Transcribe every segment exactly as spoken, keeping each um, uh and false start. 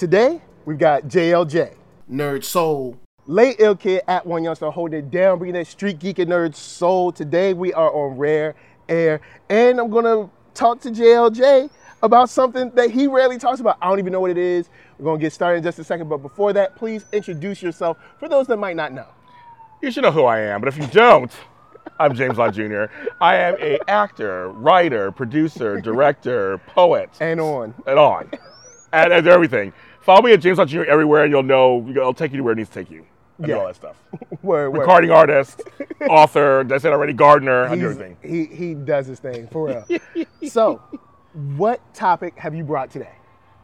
Today, we've got J L J. Nerd Soul. Late Ill Kid at One Youngster holding it down, bringing that street geek and nerd soul. Today, we are on Rare Air, and I'm going to talk to J L J about something that he rarely talks about. I don't even know what it is. We're going to get started in just a second, but before that, please introduce yourself for those that might not know. You should know who I am, but if you don't, I'm James Lott Junior I am an actor, writer, producer, director, poet. And on. And on. and, and everything. Follow me at James Lott Junior everywhere, and you'll know, I'll take you to where it needs to take you. I Yeah. do all that stuff. Word, word. Recording artist, author, I said already, gardener, I do He's- everything. He, he does his thing, for real. So, what topic have you brought today?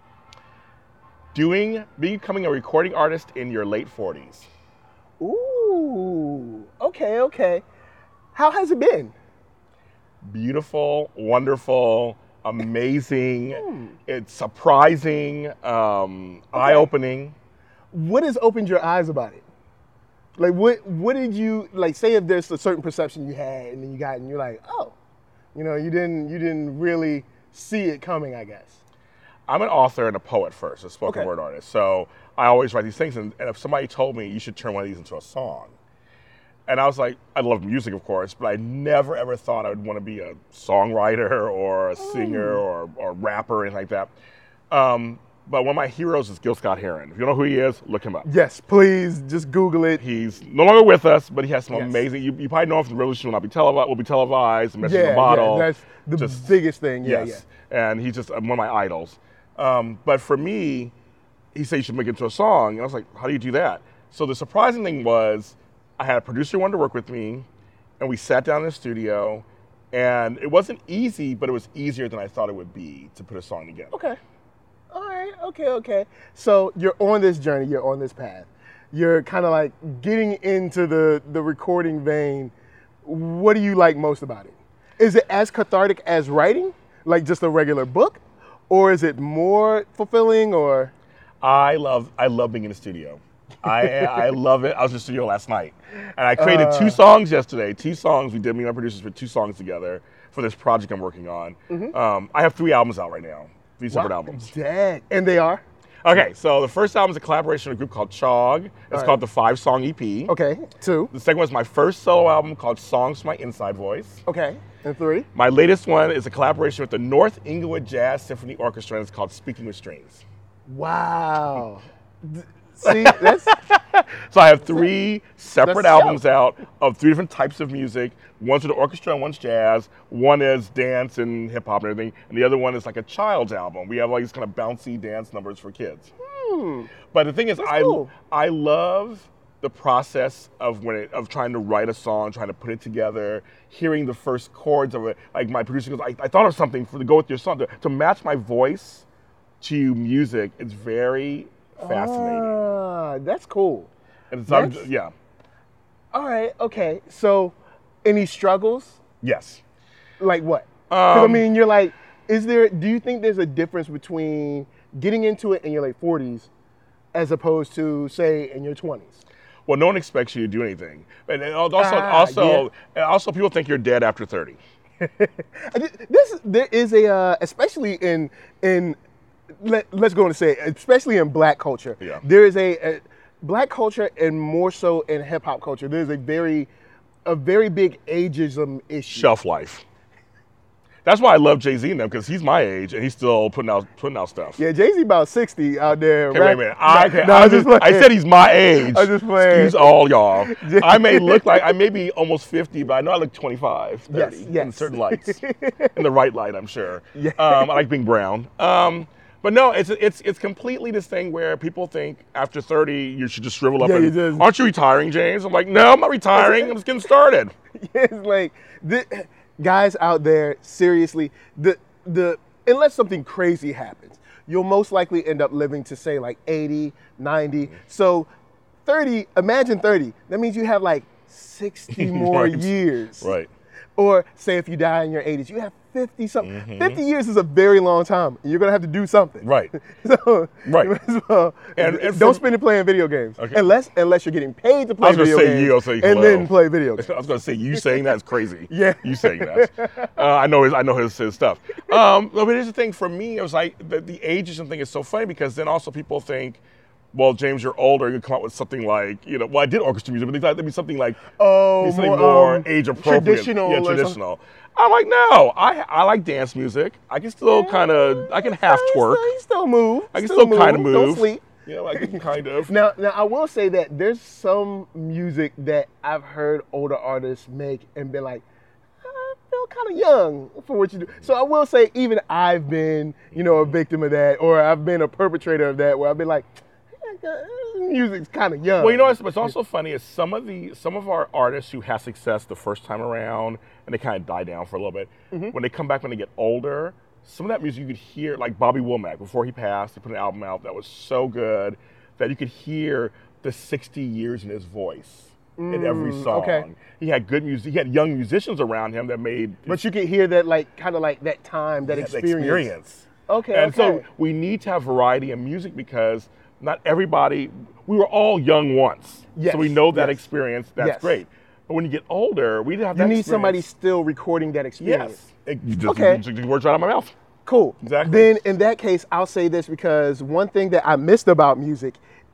Doing, becoming a recording artist in your late forties. Ooh, okay, okay. How has it been? Beautiful, wonderful, amazing, it's surprising, um, eye-opening. What has opened your eyes about it? Like, what what did you, like, say if there's a certain perception you had and then you got and you're like, oh, you know, you didn't you didn't really see it coming, I guess. I'm an author and a poet first, a spoken Okay. word artist. So I always write these things, and, and if somebody told me you should turn one of these into a song, and I was like, I love music, of course, but I never ever thought I would want to be a songwriter or a singer or, or rapper or anything like that. Um, but one of my heroes is Gil Scott-Heron. If you don't know who he is, look him up. Yes, please just Google it. He's no longer with us, but he has some Yes. amazing. You, you probably know him from the Revolution Will Not Be Televised. Will be televised. The Message in Yeah, the Bottle. yeah, that's the Just- biggest thing. Yeah, Yes, and he's just one of my idols. Um, but for me, he said you should make it into a song, and I was like, how do you do that? So the surprising thing was, I had a producer who wanted to work with me, and we sat down in the studio, and it wasn't easy, but it was easier than I thought it would be to put a song together. Okay. All right, okay, okay. So you're on this journey, you're on this path. You're kind of like getting into the, the recording vein. What do you like most about it? Is it as cathartic as writing, like just a regular book? Or is it more fulfilling or? I love I love being in the studio. I I love it. I was in the studio last night, and I created Uh. two songs yesterday. Two songs we did. Me and my producers put two songs together for this project I'm working on. Um, I have three albums out right now. Three separate Wow, albums. Dang. And they are? Okay, so the first album is a collaboration with a group called Chog. It's right. called the Five Song E P. Okay, two. The second one is my first solo album called Songs from My Inside Voice. Okay, and three. My latest one is a collaboration with the North Inglewood Jazz Symphony Orchestra, and it's called Speaking with Strings. Wow. D- See, that's, So I have three separate That's albums out of three different types of music. One's with the orchestra and one's jazz. One is dance and hip hop and everything. And the other one is like a child's album. We have like these kind of bouncy dance numbers for kids. But the thing is, I cool. I love the process of when it, of trying to write a song, trying to put it together, hearing the first chords of it. Like my producer goes, I, I thought of something for to go with your song. To, to match my voice to music, it's very fascinating. Ah, that's cool. And it's, that's- yeah, All right, okay. So, any struggles? yes. Like what? 'Cause, I Um, mean, you're like, is there, do you think there's a difference between getting into it in your late forties as opposed to, say, in your twenties? Well, no one expects you to do anything, and, and also, Ah, also, and also, people think you're dead after thirty. I ju- This, there is a, uh, especially in, in let, let's go and say, it, especially in black culture, Yeah. there is a, a, black culture and more so in hip hop culture, there's a very, a very big ageism issue. Shelf life. That's why I love Jay-Z and them, because he's my age and he's still putting out putting out stuff. Yeah, Jay-Z about sixty out there. Okay, rap- wait a minute. I, okay, no, I, I'm just just, I playing. said he's my age. I'm just playing. Excuse all y'all. I may look like, I may be almost fifty, but I know I look twenty-five, thirty Yes, in yes. certain lights. In the right light, I'm sure. Yeah. Um, I like being brown. Um, but no, it's it's it's completely this thing where people think after thirty you should just shrivel up Yeah, and, you just- aren't you retiring, James? I'm like, no, I'm not retiring. I'm just getting started. It's like, the, guys out there, seriously, the the unless something crazy happens, you'll most likely end up living to say like eighty, ninety. So thirty, imagine thirty. That means you have like sixty more Right. years. Right. Or say if you die in your eighties, you have fifty something. Mm-hmm. fifty years is a very long time. You're gonna have to do something. Right. So Right. you might as well And- and don't from- spend it playing video games. Okay. Unless unless you're geting paid to play I was gonna video say games you, I'll say and hello. then play video games. I was going to say you saying that is crazy. Yeah. You saying that. Uh, I know his, I know his, his stuff. Um, but here's the thing for me, it was like the, the ageism thing is so funny because then also people think, well, James, you're older. You come out with something like, you know, well, I did orchestra music, but they thought it'd be something like, Oh, be something more, more um, age appropriate. traditional Yeah, or something. traditional. I'm like, no, I I like dance music. I can still kind of, I can half You twerk. still, you still move. I can still kind of move. Don't sleep. You know, I can kind of. Now, now I will say that there's some music that I've heard older artists make and been like, I feel kind of young for what you do. So I will say, even I've been, you know, a victim of that, or I've been a perpetrator of that, where I've been like, music's kind of young. Well, you know what's, what's also funny is some of the some of our artists who have success the first time around and they kind of die down for a little bit. Mm-hmm. When they come back when they get older, some of that music you could hear, like Bobby Womack, before he passed, he put an album out that was so good that you could hear the sixty years in his voice in every song. okay. He had good music. He had young musicians around him that made But you can hear that, like, kind of like that time, that yeah, the experience. experience. Okay, And so okay. we need to have variety in music because not everybody, we were all young once. Yes, So we know that yes. experience, that's Yes. great. But when you get older, we have You that need somebody experience. still recording that experience. Yes. It, you just, Okay. you just- you words right out of my mouth. Cool. Exactly. Then in that case, I'll say this because one thing that I missed about music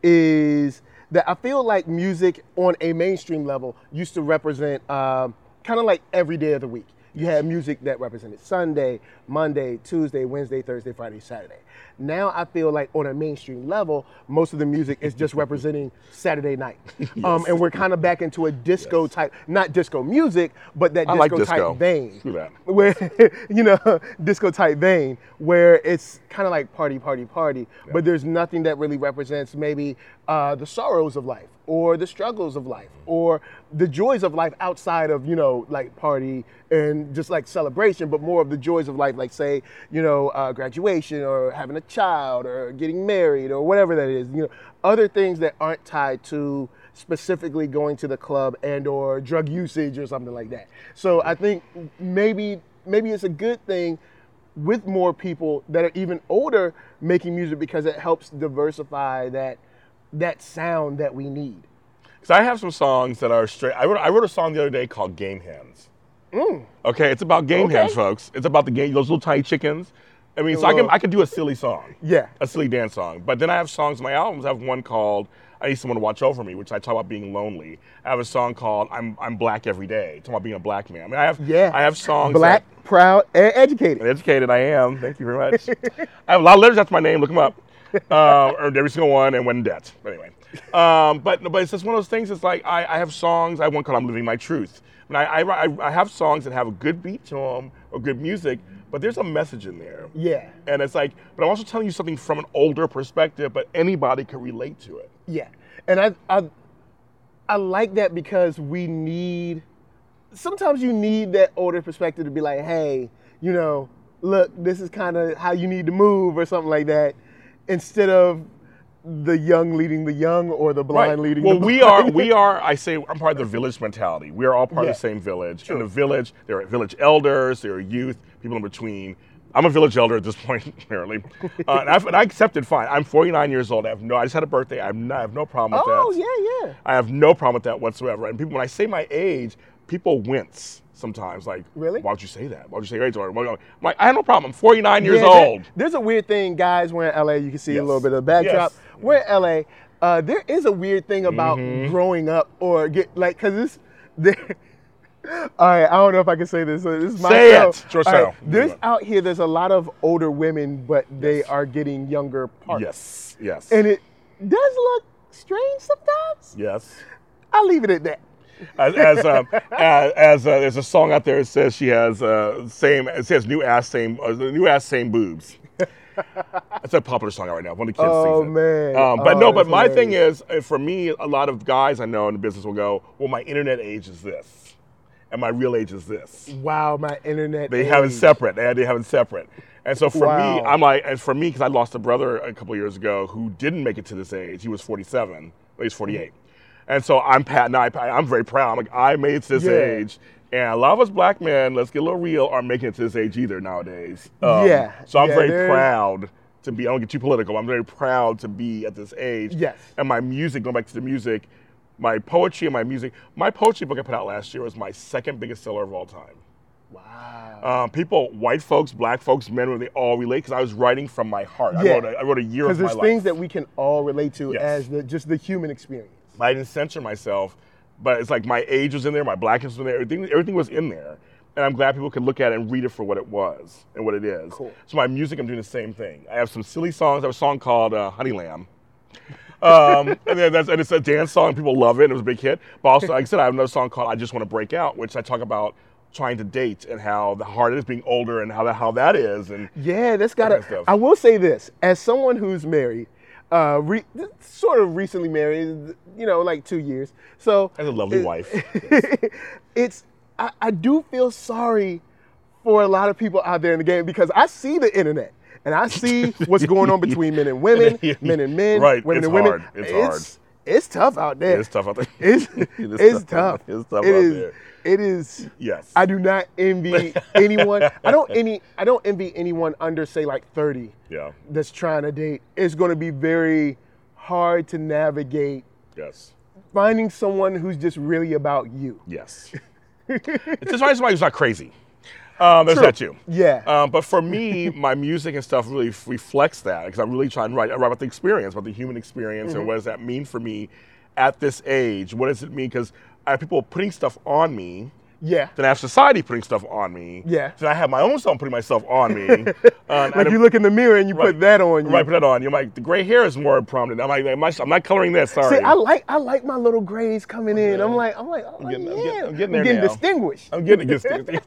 is that I feel like music on a mainstream level used to represent um, kind of like every day of the week. You had music that represented Sunday, Monday, Tuesday, Wednesday, Thursday, Friday, Saturday. Now I feel like on a mainstream level, most of the music is just representing Saturday night. Um, and we're kind of back into a disco type, not disco music, but that I like disco disco. type vein. Screw that. Where, you know, disco type vein, where it's kind of like party, party, party, but there's nothing that really represents maybe uh, the sorrows of life or the struggles of life or the joys of life outside of, you know, like party and just like celebration, but more of the joys of life, like say, you know, uh, graduation or having a child or getting married or whatever that is, you know, other things that aren't tied to specifically going to the club and or drug usage or something like that. So I think maybe maybe it's a good thing with more people that are even older making music because it helps diversify that that sound that we need. So I have some songs that are straight. I wrote, I wrote a song the other day called Game Hens. Mm. Okay, it's about game Okay. hens, folks. It's about the game, those little tiny chickens. I mean, The so I can little- I can do a silly song. Yeah. A silly dance song. But then I have songs in my albums. I have one called I Need Someone to Watch Over Me, which I talk about being lonely. I have a song called I'm I'm Black Every Day, talking about being a black man. I mean, I have Yeah. I have songs Black, that, proud, and educated. educated I am. Thank you very much. I have a lot of letters after my name. Look them up. Uh, earned every single one and went in debt. But anyway, um, but but it's just one of those things. It's like I, I have songs. I have one called I'm Living My Truth. And I, I I I have songs that have a good beat to them or good music, but there's a message in there. Yeah. And it's like, but I'm also telling you something from an older perspective, but anybody can relate to it. Yeah, and I, I I like that because we need. Sometimes you need that older perspective to be like, hey, you know, look, this is kind of how you need to move or something like that, instead of the young leading the young or the blind leading Well, the we blind. are, we are, I say, I'm part of the village mentality. We are all part Yeah. of the same village. True. In the village, there are village elders, there are youth, people in between. I'm a village elder at this point, apparently. Uh, and, I've, and I accept it fine. I'm forty-nine years old. I have no, I just had a birthday. I have no, I have no problem with Oh that. yeah, yeah. I have no problem with that whatsoever. And people, when I say my age, people wince sometimes. Like, Really? why would you say that? Why would you say your age? Or, I'm like, I have no problem. I'm forty-nine years Yeah, there- old. there's a weird thing, guys. We're in L A. You can see a Yes. little bit of the backdrop. Yes. We're in L A. Uh, there is a weird thing about Mm-hmm. growing up or get like, cause this. There, all right, I don't know if I can say this. So this is my Say show. it. It's your All show. there's out here. There's a lot of older women, but they are getting younger parts. Yes, yes, And it does look strange sometimes. yes. I'll leave it at that. As as, um, as, as uh, there's a song out there that says she has uh, same it says new ass same uh, new ass same boobs. It's a popular song out right now. One of the kids Oh, sings it. man. Um, but Oh, no, but that's my thing hilarious. is, uh, for me, a lot of guys I know in the business will go, "Well, my internet age is this, and my real age is this." Wow, my internet. They have it age. separate. They they have it separate. And so for me, Wow. I'm like, and for me, because I lost a brother a couple of years ago who didn't make it to this age. He was forty-seven. He's forty-eight. And so I'm pat. Now I, I'm very proud. I'm like, I made it to this Yeah. age And a lot of us black men, let's get a little real, aren't making it to this age either nowadays. Um, Yeah, So I'm yeah, very there's- proud to be, I don't get too political, I'm very proud to be at this age. Yes. And my music, going back to the music, my poetry and my music, my poetry book I put out last year was my second biggest seller of all time. Wow. Um, people, white folks, black folks, men, women, they all relate because I was writing from my heart. I Yeah. wrote a, I wrote a year of Because my there's life. things that we can all relate to Yes. as the just the human experience. I didn't censor myself, but it's like my age was in there, my blackness was in there, everything, everything was in there. And I'm glad people could look at it and read it for what it was and what it is. Cool. So my music, I'm doing the same thing. I have some silly songs. I have a song called uh, Honey Lamb. Um, and then that's, and it's a dance song. People love it. It was a big hit. But also, like I said, I have another song called I Just Want to Break Out, which I talk about trying to date and how the hard it is being older and how that, how that is. And Yeah, that's got kind of to. stuff. I will say this: as someone who's married, uh, re, sort of recently married, you know, like two years. So as a lovely it- wife. it's. I, I do feel sorry for a lot of people out there in the game because I see the internet and I see what's going on between men and women, men and men, Right, women it's and women. hard, it's hard. It's tough out there. It's tough out there. It's, It is it's tough. tough. It's tough It out is- there. It is. Yes. I do not envy anyone. I don't any. I don't envy anyone under say like thirty Yeah. that's trying to date. It's going to be very hard to navigate Yes. finding someone who's just really about you. Yes. It's just finding somebody who's not crazy. Um, there's True. that too. Yeah. Um, but for me, my music and stuff really f- reflects that because I'm really trying to write, write about the experience, about the human experience, Mm-hmm. and what does that mean for me at this age? What does it mean? Because I have people putting stuff on me. Yeah. Then I have society putting stuff on me. Yeah. Then I have my own stuff putting myself on me. Um, Like you look in the mirror and you Right. put that on you. Right, put that on. You're like, the gray hair is more prominent. I'm like, am I, I'm not coloring this. Sorry. See, I like I like my little grays coming in. I'm Yeah. like I'm like, oh, I'm getting- yeah. I'm getting- I'm getting there now. distinguished. I'm getting it.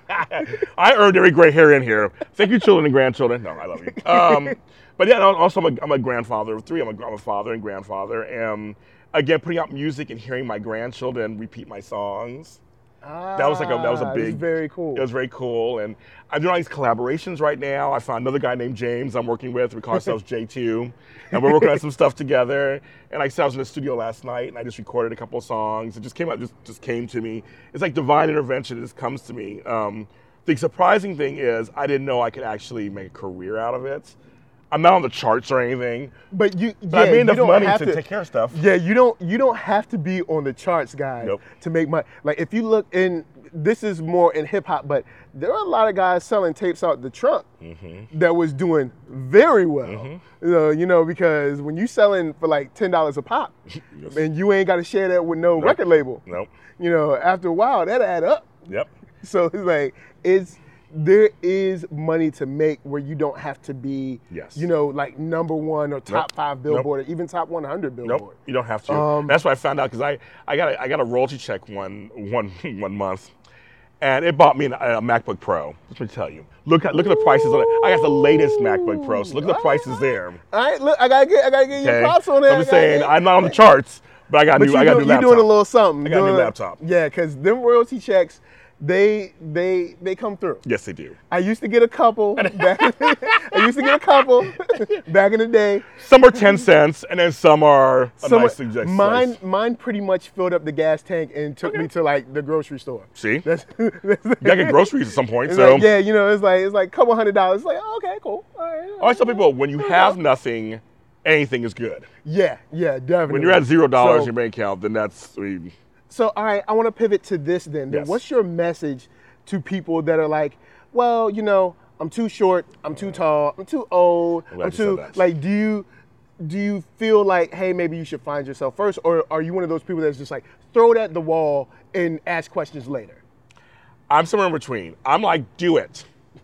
I earned every gray hair in here. Thank you, children and grandchildren. No, I love you. Um, but yeah, no, also I'm a, I'm a grandfather of three. I'm a, I'm a father and grandfather. And again, putting out music and hearing my grandchildren repeat my songs. That was like a that was a Ah, big. that's very cool. It was very cool, and I'm doing all these collaborations right now. I found another guy named James I'm working with. We call ourselves J two, and we're working on some stuff together. And like I said, I was in the studio last night, and I just recorded a couple of songs. It just came out, just just came to me. It's like divine intervention. It just comes to me. Um, the surprising thing is, I didn't know I could actually make a career out of it. I'm not on the charts or anything, But you, but yeah, I made you enough don't money have to, take care of stuff. Yeah, you don't you don't have to be on the charts, guys, Nope. to make money. Like if you look in, this is more in hip hop, but there are a lot of guys selling tapes out the trunk Mm-hmm. that was doing very well. You know, you know, because when you selling for like ten dollars a pop, Yes. and you ain't got to share that with no record label, Nope. you know, after a while that add up. Yep. So it's like it's there is money to make where you don't have to be, Yes. you know, like number one or top Nope. five Billboard or even top one hundred Billboard. Nope, you don't have to. Um, That's what I found out because I, I got a, I got a royalty check one one one month, and it bought me an, a MacBook Pro. Let me tell you. Look at look at the prices on it. I got the latest MacBook Pro, so look at the prices there. All right, look, I gotta get, I gotta get Okay, your props on that. I'm just saying I'm not on the charts, but I got a But new you I got a do, new you're laptop. doing a little something. I got a new doing- laptop. Yeah, because them royalty checks, they they they come through. Yes, they do. I used to get a couple. Back, I used to get a couple back in the day. Some are ten cents, and then some are a Some- nice suggestion. mine, mine pretty much filled up the gas tank and took me to like the grocery store. See, you That's, that's gotta get groceries at some point. it's So like, yeah, you know, it's like it's like a couple hundred dollars. It's like, oh, okay, cool. All right. I always tell people when you have nothing, anything is good. Yeah, yeah, definitely. When you're at zero dollars So- in your bank account, then that's I mean, So, all right, I want to pivot to this then. Then Yes. What's your message to people that are like, well, you know, I'm too short, I'm too tall, I'm too old, I'm glad I'm you said too that. like. Do you do you feel like, hey, maybe you should find yourself first, or are you one of those people that's just like throw it at the wall and ask questions later? I'm somewhere in between. I'm like, do it.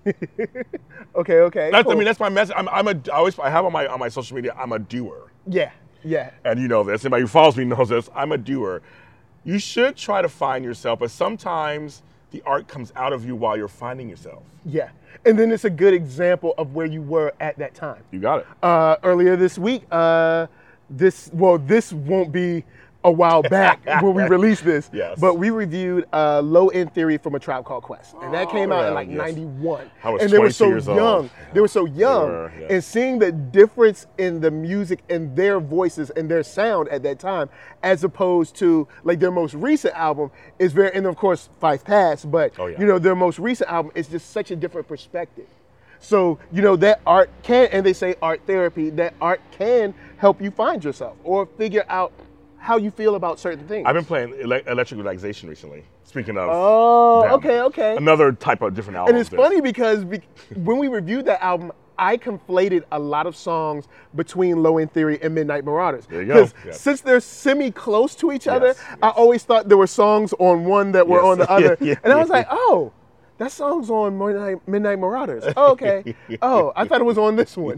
Okay, okay. That's, cool. I mean, that's my message. I'm, I'm a. I always I have on my on my social media. I'm a doer, yeah, yeah, and you know this. Anybody who follows me knows this. I'm a doer. You should try to find yourself, but sometimes the art comes out of you while you're finding yourself. yeah. And then it's a good example of where you were at that time. You got it. Uh, earlier this week, uh, this well, this won't be a while back when we released this. Yes. But we reviewed uh, Low End Theory from A Tribe Called Quest. And that came Oh, out in yeah, like yes. ninety-one. I was and they were twenty-two so years old. young. They were so young. were, yes. And seeing the difference in the music and their voices and their sound at that time, as opposed to like their most recent album is very, and of course Fife passed, but Oh, yeah. you know, their most recent album is just such a different perspective. So, you know, that art can, and they say art therapy, that art can help you find yourself or figure out how you feel about certain things. I've been playing ele- Electric Relaxation recently. Speaking of, Oh, them. okay, okay. Another type of different album. And it's funny because be- when we reviewed that album, I conflated a lot of songs between Low End Theory and Midnight Marauders. There you go. Because Yes. since they're semi-close to each other, Yes, I yes. always thought there were songs on one that were Yes. on the other. Yeah, and I was yeah. like, oh, that song's on Midnight, Midnight Marauders. Oh, okay. Oh, I thought it was on this one.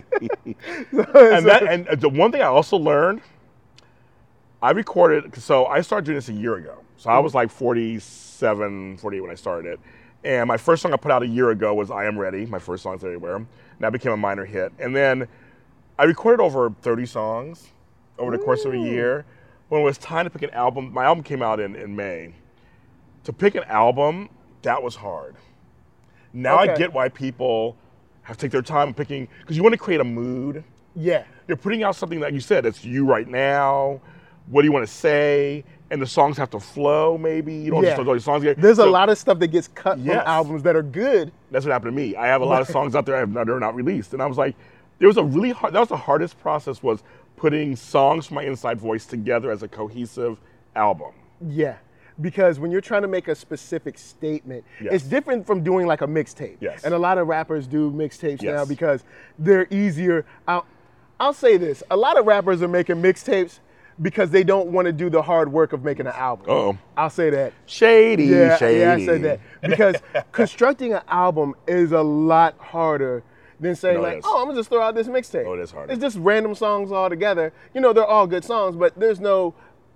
and that and the one thing I also learned, I recorded. So I started doing this a year ago. So I was like forty-seven, forty-eight when I started it. And my first song I put out a year ago was I Am Ready, my first Songs Everywhere. And that became a minor hit. And then I recorded over thirty songs over the course of a year. When it was time to pick an album, my album came out in, in May. To pick an album, that was hard. Now I Okay. get why people have to take their time picking, because you want to create a mood. Yeah. You're putting out something like you said, it's you right now. What do you want to say? And the songs have to flow, maybe. You don't Yeah. just throw these songs together. There's a So lot of stuff that gets cut Yes. from albums that are good. That's what happened to me. I have a lot of songs out there that are not released. And I was like, there was a really hard, that was the hardest process, was putting songs from my inside voice together as a cohesive album. Yeah, because when you're trying to make a specific statement, Yes. it's different from doing like a mixtape. Yes. And a lot of rappers do mixtapes now Yes. because they're easier. I'll, I'll say this, a lot of rappers are making mixtapes because they don't want to do the hard work of making an album. Uh-oh. I'll say that. Shady, Yeah, shady. yeah, I said that. Because constructing an album is a lot harder than saying No, it like, is. oh, I'm gonna just throw out this mixtape. Oh, it is harder. It's just random songs all together. You know, they're all good songs, but there's no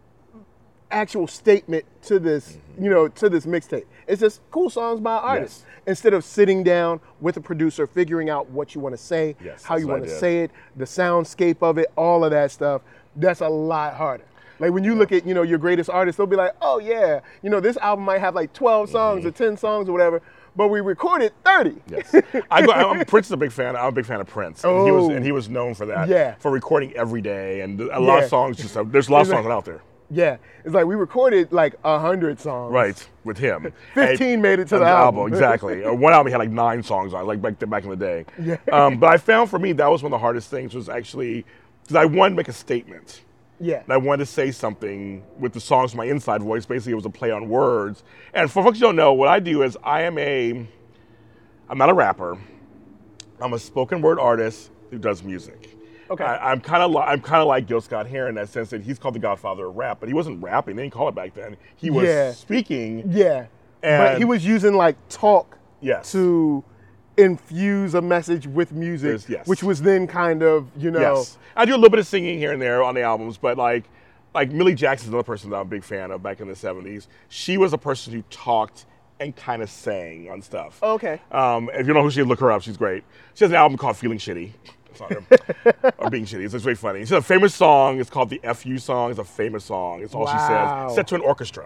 actual statement to this, Mm-hmm. you know, to this mixtape. It's just cool songs by artists. Instead of sitting down with a producer, figuring out what you want to say, Yes, how that's you what I want to did. say it, the soundscape of it, all of that stuff, that's a lot harder. Like when you look at, you know, your greatest artists, they'll be like, oh yeah, you know, this album might have like twelve songs or ten songs or whatever, but we recorded thirty. Yes, I go. I'm, Prince is a big fan. I'm a big fan of Prince. And he was, Oh. and he was known for that. Yeah. For recording every day, and a lot Yeah. of songs. Just there's a lot of It's like- songs out there. Yeah, it's like we recorded like a hundred songs. Right, with him. fifteen And- made it to and the album. Exactly. Uh, One album he had like nine songs on, like back, back in the day. Yeah. Um, but I found for me that was one of the hardest things, was actually because I wanted to make a statement. Yeah. And I wanted to say something with the songs from my inside voice. Basically, it was a play on words. And for folks who don't know, what I do is I am a, I'm not a rapper. I'm a spoken word artist who does music. Okay. I, I'm kind of li- I'm kind of like Gil Scott Heron in that sense that he's called the Godfather of rap, but he wasn't rapping. They didn't call it back then. He was Yeah. speaking. Yeah. but And- he was using like talk Yes. to infuse a message with music, There's- yes. which was then kind of, you know, Yes, I do a little bit of singing here and there on the albums, but like, like Millie Jackson's another person that I'm a big fan of back in the seventies. She was a person who talked and kind of sang on stuff. Okay. Um, if you know who she is, look her up. She's great. She has an album called Feeling Shitty. It's not her. Or Being Shitty. It's, it's very funny. She has a famous song. It's called the F U song. It's a famous song. It's all Wow. she says. Set to an orchestra.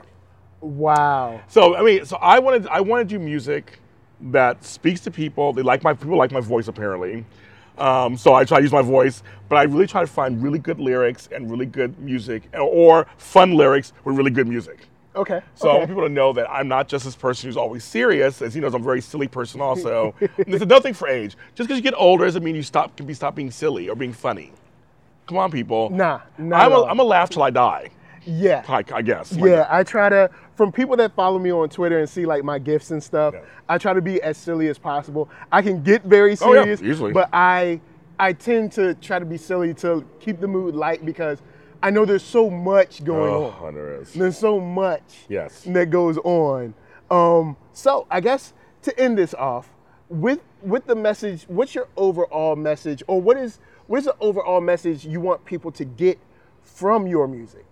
wow. So I mean, so I wanted I want to do music that speaks to people. They like my people like my voice apparently. Um, so I try to use my voice, but I really try to find really good lyrics and really good music, or fun lyrics with really good music. Okay. So I okay. want people to know that I'm not just this person who's always serious. As he knows, I'm a very silly person also. And there's another thing for age. Just because you get older doesn't mean you stop can be stop being silly or being funny. Come on, people. Nah, not I'm at a, all. I'm a laugh till I die. Yeah. I, I guess. Like Yeah, that. I try to, from people that follow me on Twitter and see like my gifts and stuff, Yeah. I try to be as silly as possible. I can get very Oh, yeah, serious, usually. but I I tend to try to be silly to keep the mood light because I know there's so much going Oh, on. there is. There's so much Yes. that goes on. Um, so I guess to end this off, with with the message, what's your overall message, or what is what is the overall message you want people to get from your music?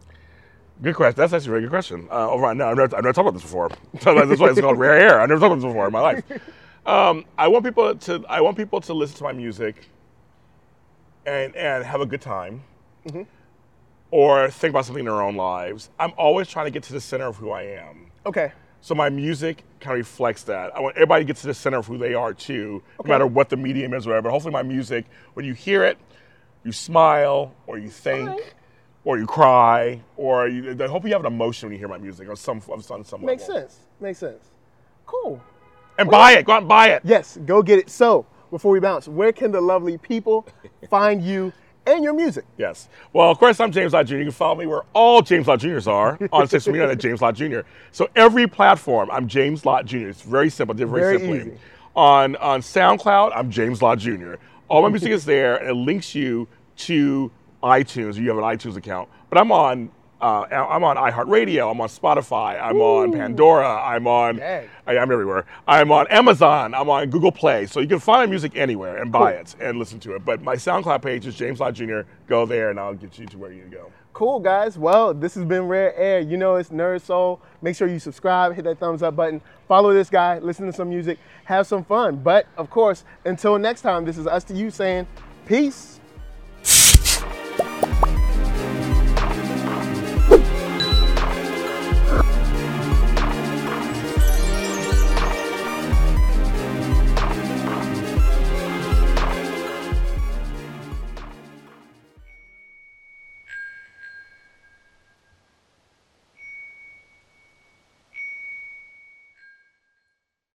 Good question. That's actually a very good question. Uh, oh, right, no, I've never, I've never talked about this before. So that's why it's called Rare Air. I've never talked about this before in my life. Um, I want people to I want people to listen to my music and and have a good time. or think about something in their own lives, I'm always trying to get to the center of who I am. Okay. So my music kind of reflects that. I want everybody to get to the center of who they are too, Okay. no matter what the medium is or whatever. But hopefully my music, when you hear it, you smile, or you think, Alright. or you cry, or you, I hope you have an emotion when you hear my music on some, on some, some Makes level. sense. Makes sense. Cool. And buy it, go out and buy it. Yes, go get it. So, before we bounce, where can the lovely people find you and your music? Yes. Well, of course, I'm James Lott Junior You can follow me where all James Lott Juniors are on social media at James Lott Junior So every platform, I'm James Lott Junior It's very simple, did it very, Very simply. easy. On on SoundCloud, I'm James Lott Junior All my music is there, and it links you to iTunes. You have an iTunes account, but I'm on. Uh, I'm on iHeartRadio. I'm on Spotify. I'm Ooh. on Pandora. I'm on. Dang. I, I'm everywhere. I'm on Amazon. I'm on Google Play. So you can find music anywhere and buy Cool. it and listen to it. But my SoundCloud page is James Lott Junior Go there, and I'll get you to where you need to go. Cool, guys. Well, this has been Rare Air. You know it's Nerd Soul. Make sure you subscribe, hit that thumbs up button, follow this guy, listen to some music, have some fun. But, of course, until next time, this is us to you saying peace.